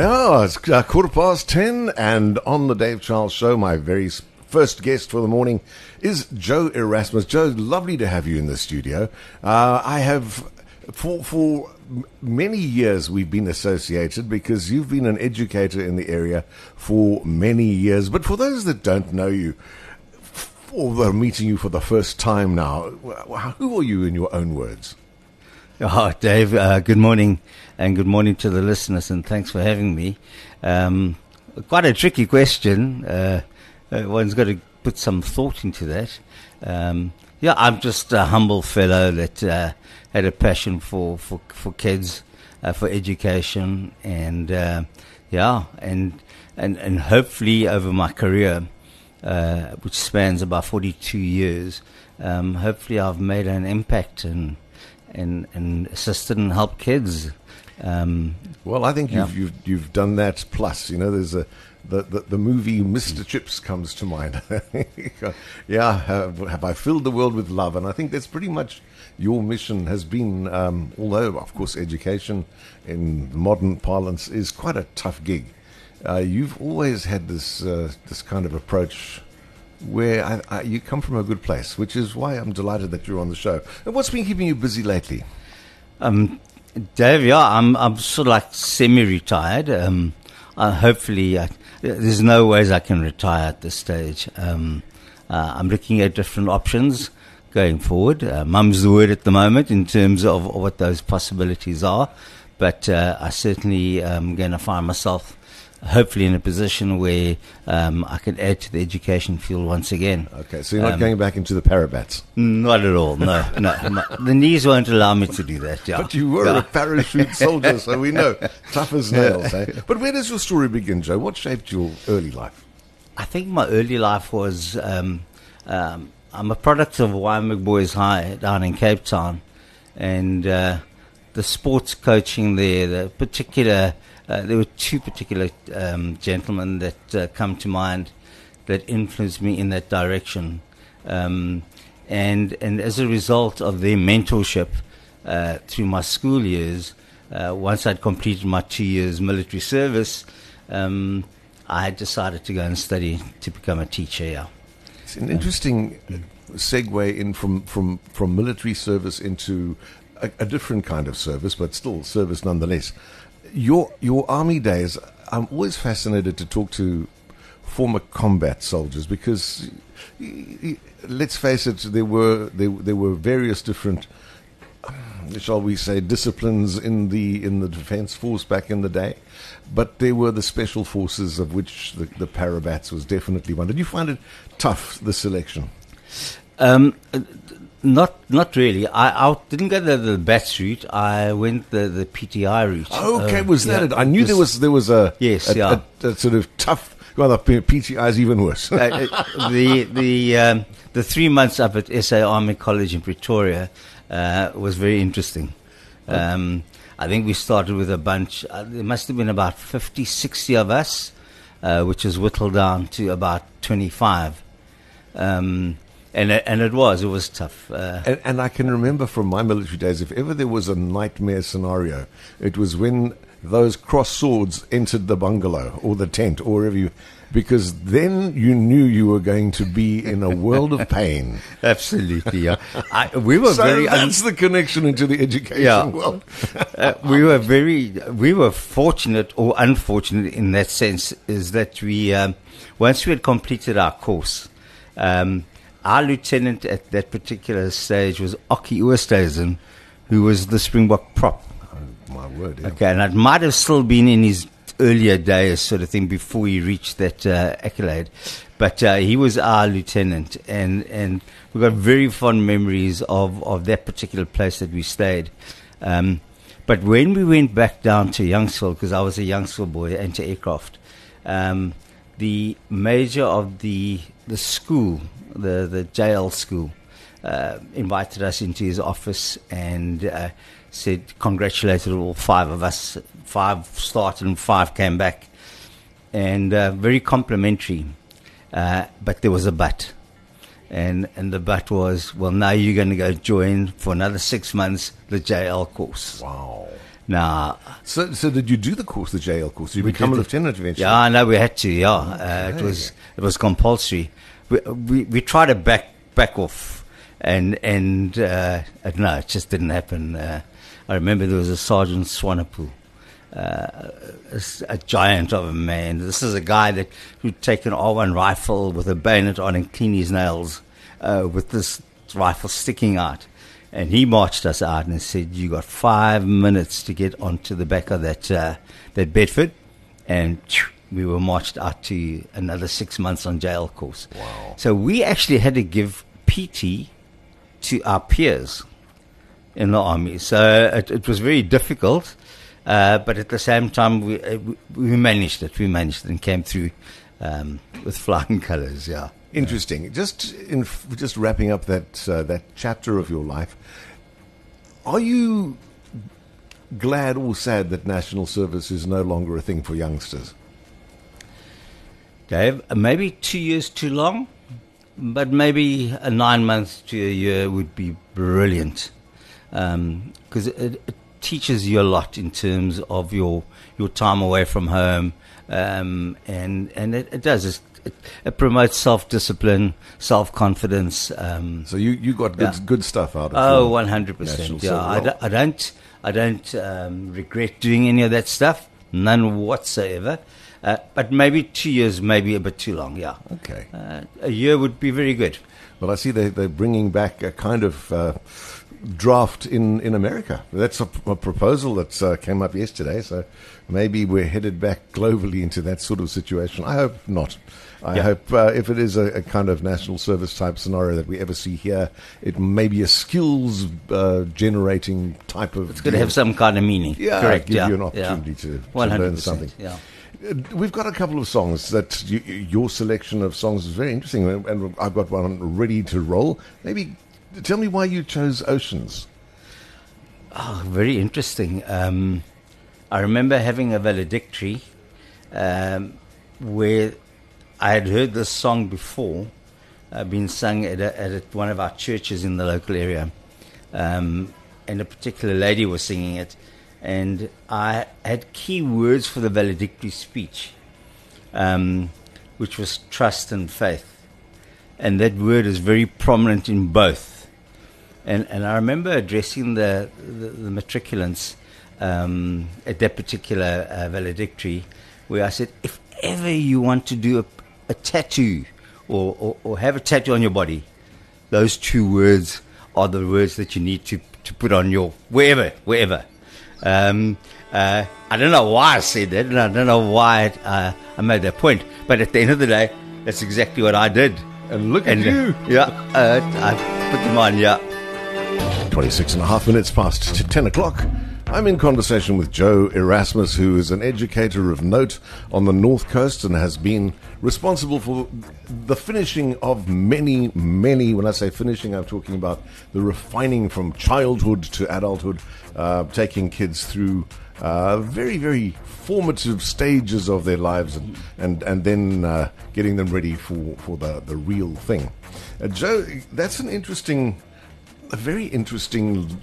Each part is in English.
Yeah, it's 10:15, and on the Dave Charles Show, my very first guest for the morning is Joe Erasmus. Joe, lovely to have you in the studio. I have, for many years, we've been associated because you've been an educator in the area for many years. But for those that don't know you, or are meeting you for the first time now, who are you in your own words? Oh, Dave, good morning, and good morning to the listeners, and thanks for having me. Quite a tricky question. One's got to put some thought into that. I'm just a humble fellow that had a passion for kids, for education, and hopefully over my career, which spans about 42 years, hopefully I've made an impact and assisted and helped kids. Well, I think you've done that. Plus, there's the movie Mr. Chips comes to mind. Have I filled the world with love? And I think that's pretty much your mission has been. Although, of course, education in modern parlance is quite a tough gig. You've always had this kind of approach where you come from a good place, which is why I'm delighted that you're on the show. And what's been keeping you busy lately? Dave, I'm sort of like semi-retired. Hopefully, there's no ways I can retire at this stage. I'm looking at different options going forward. Mum's the word at the moment in terms of what those possibilities are. But I certainly am going to find myself hopefully in a position where I can add to the education field once again. Okay, so you're not going back into the parabats? Not at all, no. The knees won't allow me to do that, yeah. But you were a parachute soldier, so we know. Tough as nails, eh? But where does your story begin, Joe? What shaped your early life? I think my early life was, I'm a product of Wynberg Boys High down in Cape Town, and the sports coaching there were two particular gentlemen that come to mind that influenced me in that direction. And as a result of their mentorship through my school years, once I'd completed my 2 years military service, I had decided to go and study to become a teacher, yeah. It's an interesting segue in from military service into a different kind of service, but still service nonetheless. Your army days, I'm always fascinated to talk to former combat soldiers because, let's face it, there were various different, shall we say, disciplines in the defence force back in the day, but there were the special forces of which the parabats was definitely one. Did you find it tough, the selection? Not really. I didn't go the BATS route. I went the PTI route. Okay, was that it? I knew there was a sort of tough. Well, PTI is even worse. The 3 months up at SA Army College in Pretoria was very interesting. I think we started with a bunch. There must have been about 50, 60 of us, which was whittled down to about 25. And it was tough. And I can remember from my military days, if ever there was a nightmare scenario, it was when those cross swords entered the bungalow or the tent or wherever because then you knew you were going to be in a world of pain. Absolutely, yeah. That's the connection into the education world. We were fortunate or unfortunate in that sense, is that we, once we had completed our course, our lieutenant at that particular stage was Ockie Oosthuizen, who was the Springbok prop. Oh, my word, yeah. Okay, and it might have still been in his earlier days sort of thing before he reached that accolade. But he was our lieutenant, and we got very fond memories of that particular place that we stayed. But when we went back down to Youngsville, because I was a Youngsville boy, anti-aircraft, the major of the school, the JL school, invited us into his office and said, congratulated all 5 of us. 5 started and 5 came back. And very complimentary. But there was a but. And the but was, well, now you're going to go join for another 6 months the JL course. Wow. Now, So did you do the course, the JL course? Did you We become a did. lieutenant eventually? yeah, I know we had to. Yeah, it was compulsory. We tried to back off, and no, it just didn't happen. I remember there was a Sergeant Swanepoel, a giant of a man. This is a guy who'd take an R1 rifle with a bayonet on and clean his nails with this rifle sticking out. And he marched us out and said, "You got 5 minutes to get onto the back of that Bedford," and we were marched out to another 6 months on jail course. Wow. So we actually had to give PT to our peers in the army. So it was very difficult, but at the same time we managed it. We managed it and came through with flying colours. Yeah. Interesting. Just wrapping up that chapter of your life, are you glad or sad that national service is no longer a thing for youngsters? Dave, maybe 2 years too long, but maybe 9 months to a year would be brilliant, because it teaches you a lot in terms of your time away from home, and it does. It promotes self-discipline, self-confidence. So you got good stuff out of Oh, your 100%. national Yeah, service. I don't regret doing any of that stuff, none whatsoever. But maybe 2 years, maybe a bit too long. Yeah. Okay. A year would be very good. Well, I see they're bringing back a kind of draft in America. That's a proposal that came up yesterday. So maybe we're headed back globally into that sort of situation. I hope not. I hope if it is a kind of national service type scenario that we ever see here, it may be a skills generating type of. It's going to have some kind of meaning. Yeah, correct. give Yeah. you an opportunity to 100%, learn something. Yeah. We've got a couple of songs that your selection of songs is very interesting, and I've got one ready to roll. Maybe tell me why you chose Oceans. Oh, very interesting. I remember having a valedictory where I had heard this song before, being sung at one of our churches in the local area, and a particular lady was singing it, and I had key words for the valedictory speech, which was trust and faith, and that word is very prominent in both. And I remember addressing the matriculants at that particular valedictory, where I said, if ever you want to do a tattoo or have a tattoo on your body, those two words are the words that you need to put on your wherever. I don't know why I said that, and I don't know why I made that point, but at the end of the day, that's exactly what I did. And look at you. Yeah, I put them on, yeah. 26 and a half minutes past to 10 o'clock. I'm in conversation with Joe Erasmus, who is an educator of note on the North Coast and has been responsible for the finishing of many, when I say finishing, I'm talking about the refining from childhood to adulthood, taking kids through very, very formative stages of their lives and then getting them ready for the real thing. Joe, that's a very interesting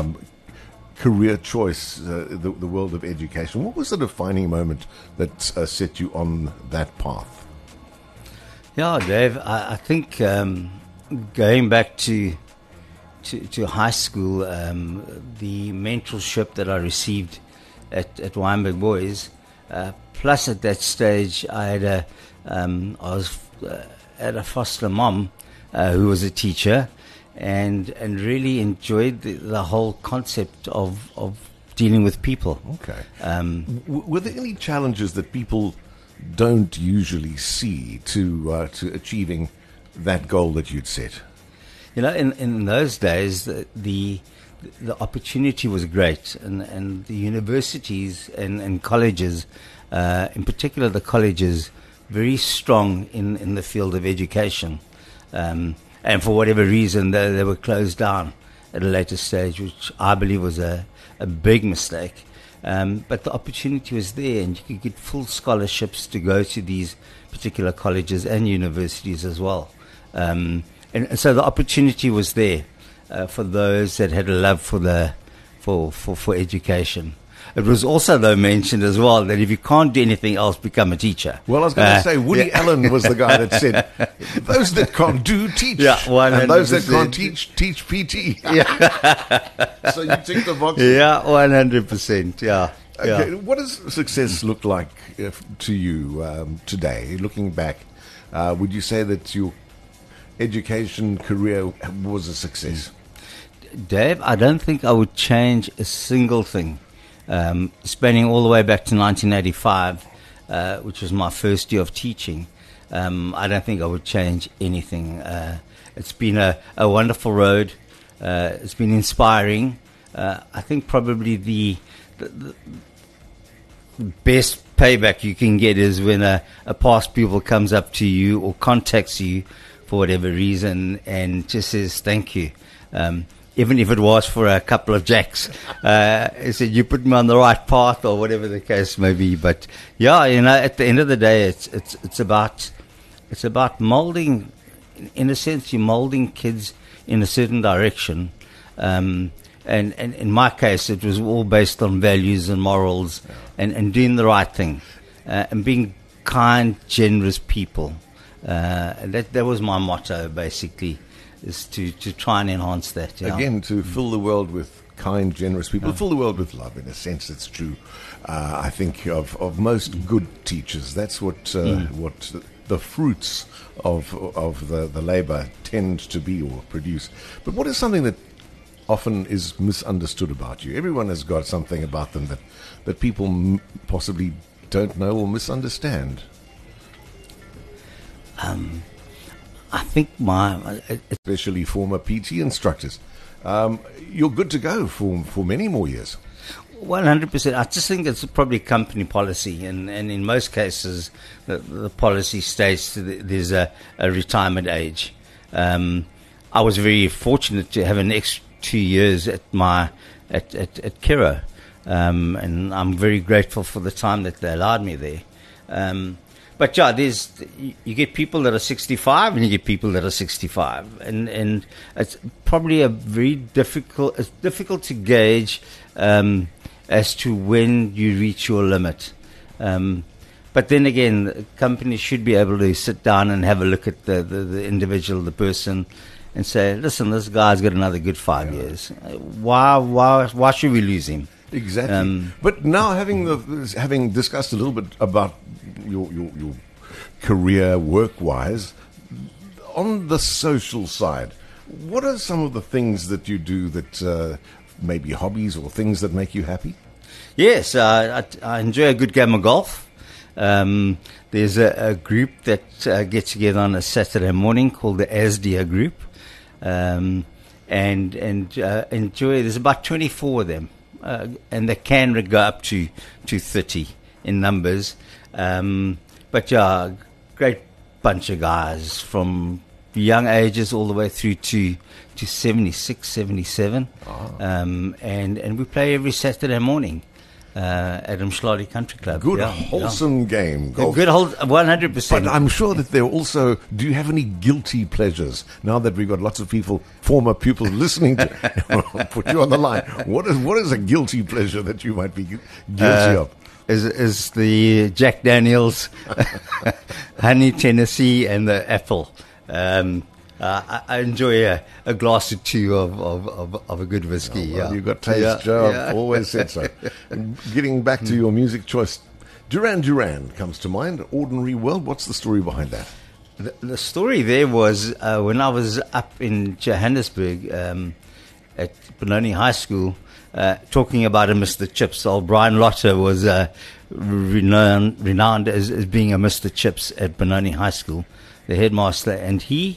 career choice, the world of education. What was the defining moment that set you on that path? Yeah, Dave, I think going back to high school, the mentorship that I received at Wynberg Boys, plus at that stage I was at a foster mom who was a teacher, and really enjoyed the whole concept of dealing with people. Okay. Were there any challenges that people don't usually see to achieving that goal that you'd set? You know, in those days, the opportunity was great, and the universities and colleges, in particular the colleges, very strong in the field of education. And for whatever reason, they were closed down at a later stage, which I believe was a big mistake. But the opportunity was there, and you could get full scholarships to go to these particular colleges and universities as well. And so the opportunity was there for those that had a love for education. it was also, though, mentioned as well that if you can't do anything else, become a teacher. Well, I was going to say, Woody Allen was the guy that said, those that can't do, teach. Yeah, 100%. And those that can't teach, teach PT. Yeah. So you tick the box. Yeah, 100%. Yeah. Okay, Yeah. what does success look like to you today, looking back? Would you say that your education career was a success? Dave, I don't think I would change a single thing. Spanning all the way back to 1985, which was my first year of teaching, I don't think I would change anything. It's been a wonderful road. It's been inspiring. I think probably the best payback you can get is when a past pupil comes up to you or contacts you for whatever reason and just says thank you. Even if it was for a couple of jacks. He said, you put me on the right path or whatever the case may be. But yeah, at the end of the day, it's about molding, in a sense, you're molding kids in a certain direction. And in my case, it was all based on values and morals and doing the right thing and being kind, generous people. That was my motto, basically, is to try and enhance that. Yeah. Again, to fill the world with kind, generous people, fill the world with love. In a sense, it's true. I think of most good teachers, that's what the fruits of the labor tend to be or produce. But what is something that often is misunderstood about you? Everyone has got something about them that people possibly don't know or misunderstand. I think especially former PT instructors, you're good to go for many more years. 100%. I just think it's probably company policy, and in most cases, the policy states that there's a retirement age. I was very fortunate to have an extra 2 years at Kiro, and I'm very grateful for the time that they allowed me there. But yeah, you get people that are 65 and you get people that are 65, and it's probably it's difficult to gauge as to when you reach your limit. But then again, companies should be able to sit down and have a look at the individual, the person, and say, listen, this guy's got another good 5 years. Why should we lose him? Exactly. But now, having discussed a little bit about your career work-wise, on the social side, what are some of the things that you do that maybe hobbies or things that make you happy? Yes, I enjoy a good game of golf. There's a group that gets together on a Saturday morning called the ASDIA group, and enjoy. There's about 24 of them, and they can go up to 30 in numbers. But yeah, great bunch of guys from young ages all the way through to 76, 77. And we play every Saturday morning at Mshlari Country Club. Good, wholesome game. Golf. Good, 100%. But I'm sure that there also, do you have any guilty pleasures? Now that we've got lots of former pupils listening to put you on the line, what is a guilty pleasure that you might be guilty of? Is the Jack Daniels, Honey Tennessee, and the apple. I enjoy a glass or two of a good whiskey. Oh, well, you've got taste, Joe. I've always said so. Getting back to your music choice, Duran Duran comes to mind. Ordinary World. What's the story behind that? The story there was when I was up in Johannesburg at Benoni High School, talking about a Mr. Chips. Old Brian Lotter was renowned as being a Mr. Chips at Benoni High School, the headmaster, and he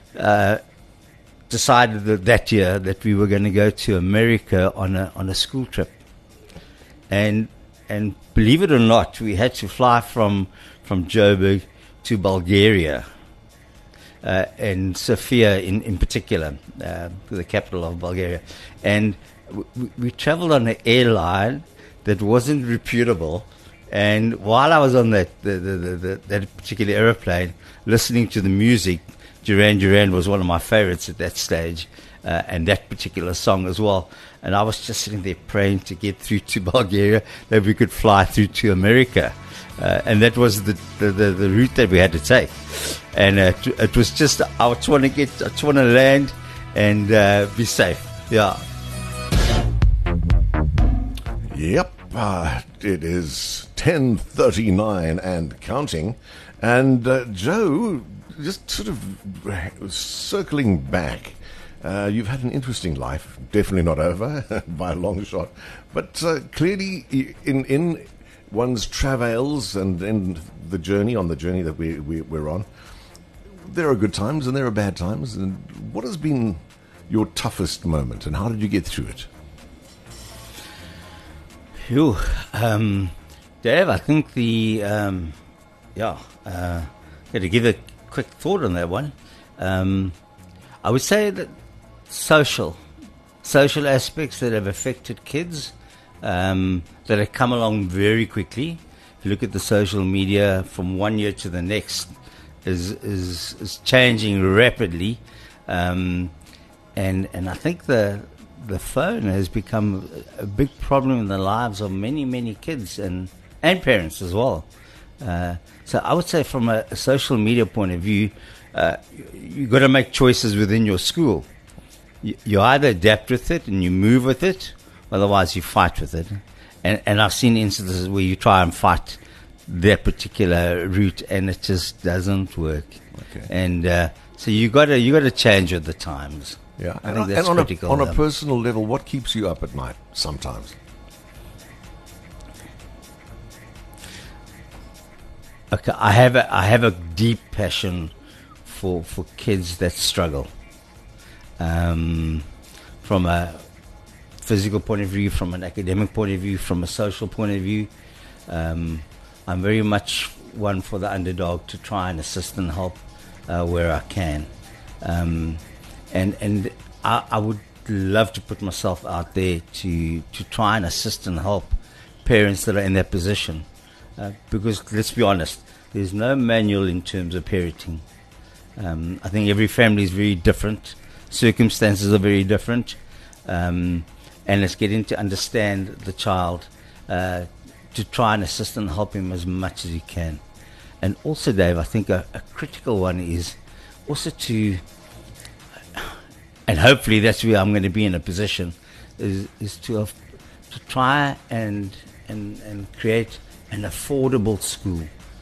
decided that year that we were going to go to America on a school trip, and believe it or not, we had to fly from Joburg to Bulgaria, and Sofia in particular, the capital of Bulgaria, and we traveled on an airline that wasn't reputable. And while I was on that particular aeroplane, listening to the music, Duran Duran was one of my favorites at that stage, and that particular song as well. And I was just sitting there praying to get through to Bulgaria, that we could fly through to America. And that was the route that we had to take. And it was just, I just want to land and be safe. Yeah. Yep. It is 10:39 and counting. And Joe, just sort of circling back, you've had an interesting life, definitely not over by a long shot, but clearly in one's travails and in the journey, that we're on, there are good times and there are bad times. And what has been your toughest moment, and how did you get through it? Phew. Dave, I think got to give a quick thought on that one. I would say that social aspects that have affected kids, that have come along very quickly. If you look at the social media from one year to the next, is changing rapidly, and I think the phone has become a big problem in the lives of many kids and parents as well. So I would say from a social media point of view, you've got to make choices within your school. You either adapt with it and you move with it, otherwise you fight with it. And I've seen instances where you try and fight that particular route and it just doesn't work. Okay. And so you got to change with the times. Yeah, I think that's critical. On a personal level, what keeps you up at night sometimes? Okay, I have a deep passion for kids that struggle, from a physical point of view, from an academic point of view, from a social point of view. I'm very much one for the underdog to try and assist and help where I can, and I would love to put myself out there to try and assist and help parents that are in that position. Because let's be honest, there's no manual in terms of parenting. I think every family is very different. Circumstances are very different. And it's getting to understand the child, to try and assist and help him as much as you can. And also, Dave, I think a critical one is also to, and hopefully that's where I'm going to be in a position, is to try and create an affordable school.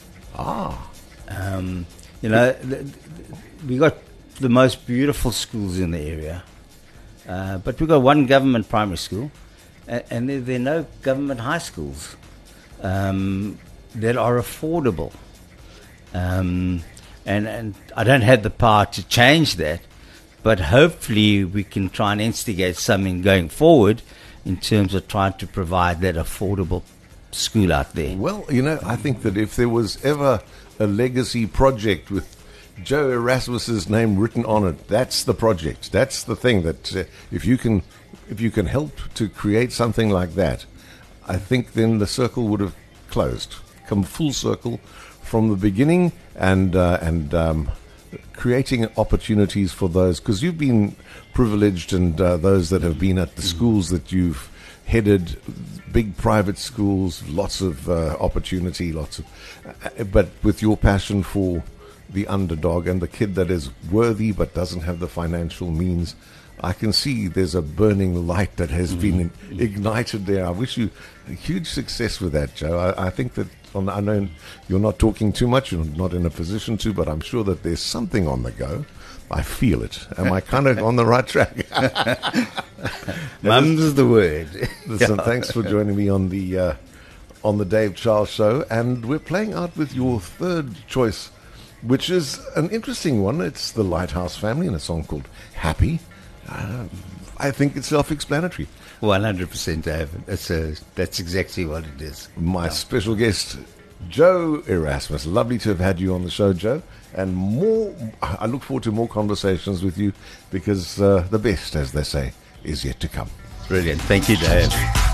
We got the most beautiful schools in the area, but we got one government primary school, and there are no government high schools that are affordable. And I don't have the power to change that, but hopefully we can try and instigate something going forward in terms of trying to provide that affordable school out there. Well, I think that if there was ever a legacy project with Joe Erasmus's name written on it, that's the project. That's the thing that if you can help to create something like that, I think then the circle would have closed, come full circle from the beginning, and creating opportunities for those, because you've been privileged, and those that have been at the schools that you've headed, big private schools, lots of opportunity, but with your passion for the underdog and the kid that is worthy but doesn't have the financial means, I can see there's a burning light that has been ignited there. I wish you huge success with that, Joe. I think that, I know you're not talking too much, you're not in a position to, but I'm sure that there's something on the go. I feel it. Am I kind of on the right track? Mum's the word. Listen, thanks for joining me on the Dave Charles Show, and we're playing out with your third choice, which is an interesting one. It's the Lighthouse Family and a song called Happy. I think it's self-explanatory. 100%, Dave. That's exactly what it is. My special guest, Joe Erasmus. Lovely to have had you on the show, Joe. And I look forward to more conversations with you, because the best, as they say, is yet to come. Brilliant. Thank you, Dave.